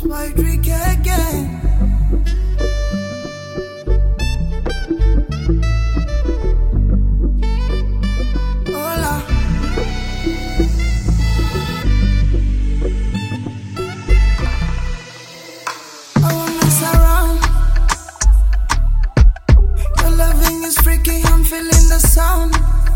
Why drink again? Hola. I won't mess around. Your loving is freaky, I'm feeling the sound.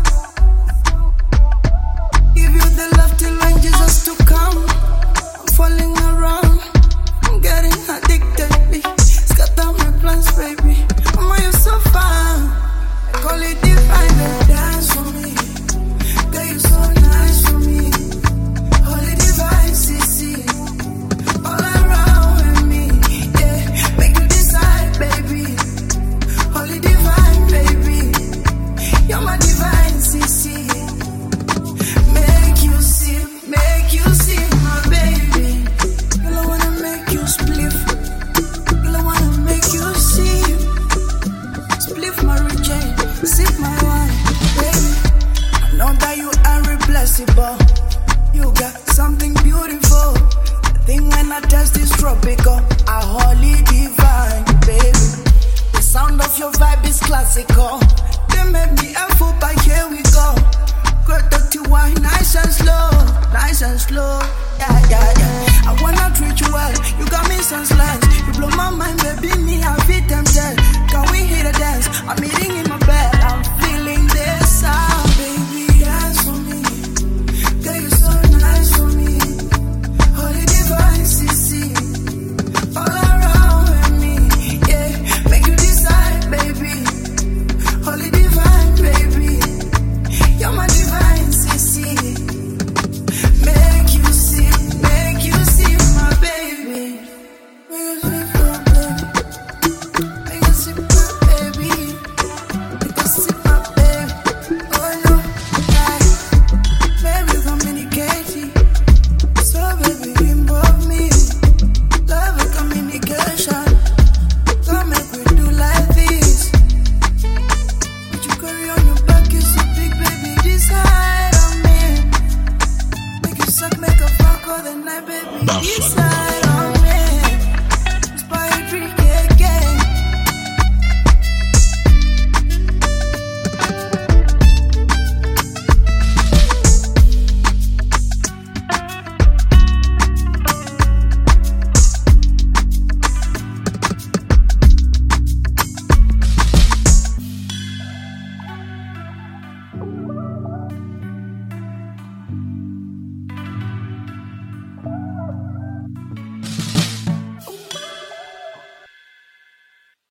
Give you the love till when Jesus to come. I'm falling around, I'm getting addicted. Scatter my plans, baby. Mama, you're so fine. I call it divine, baby. Dance for me. Girl, you're so nice for me. Holy divine, CC. All around with me, yeah. Make you decide, baby. Holy divine, baby. You're my divine, CC. Make you see, my baby. Girl, I wanna make you spliff. Girl, I wanna make you see. Spliff my reject, sip my wine, baby. I know that you are irreplaceable. You got something beautiful. The thing when I taste is tropical. A holy divine, baby. The sound of your vibe is classical. They make me a fool, but here we go. Great dirty wine, nice and slow, nice and slow. Yeah, yeah, yeah. I wanna treat you well. You got me senseless. You blow my mind, baby. Me, I feel tempted. Can we hit a dance? I'm eating in my bed. I'm feeling this sound, baby. Dance for me. Girl, you're so nice for me. Holy divine, CC. All around with me, yeah. Make you decide, baby. Holy divine, baby. You're my divine, CC. Make you see, my baby. Make you see, my baby. Make you see, my baby. Oh no, baby, communicating. So baby, involve me. Love and communication. Come make we do like this. What you carry on your back is so big, baby. Decide on me. Make you suck, make a fuck all the night, baby. Decide.